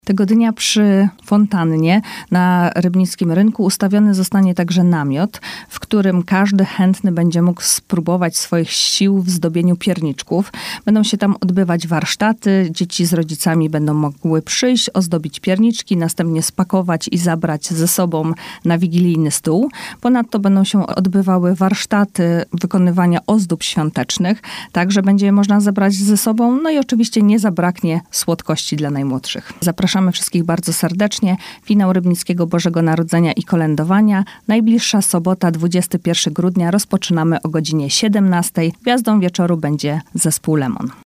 Tego dnia przy fontannie na rybnickim rynku ustawiony zostanie także namiot, w którym każdy chętny będzie mógł spróbować swoich sił w zdobieniu pierniczków. Będą się tam odbywać warsztaty, dzieci z rodzicami będą mogły przyjść, ozdobić pierniczki, następnie spakować i zabrać ze sobą na wigilijny stół. Ponadto będą się odbywały warsztaty wykonywania ozdób świątecznych, także będzie je można zabrać ze sobą, no i oczywiście nie zabraknie słodkości dla najmłodszych. Zapraszamy wszystkich bardzo serdecznie. Finał Rybnickiego Bożego Narodzenia i kolędowania. Najbliższa sobota, 21 grudnia, rozpoczynamy o godzinie 17. Gwiazdą wieczoru będzie zespół Lemon.